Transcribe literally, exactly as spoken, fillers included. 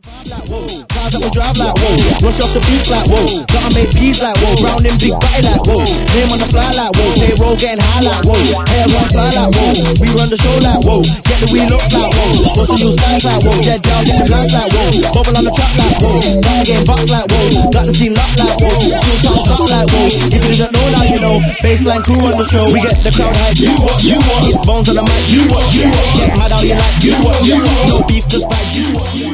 Like whoa, cars that we drive like whoa, rush off the beats like whoa, gotta make peace like whoa, round in big body like whoa, name on the fly like whoa, payroll getting high like whoa, hair run fly like whoa, we run the show like whoa, get the wheel up like whoa, also use skies like whoa, dead down in the blast like whoa, bubble on the track like whoa, got the game box like whoa, got the scene locked like whoa, two times locked like whoa, if you didn't know now you know, baseline crew on the show, we get the crowd hype, you what you want, it's bones on the mic, you what you want, get mad how you like, you what you want, no beef just vibes, you what you want.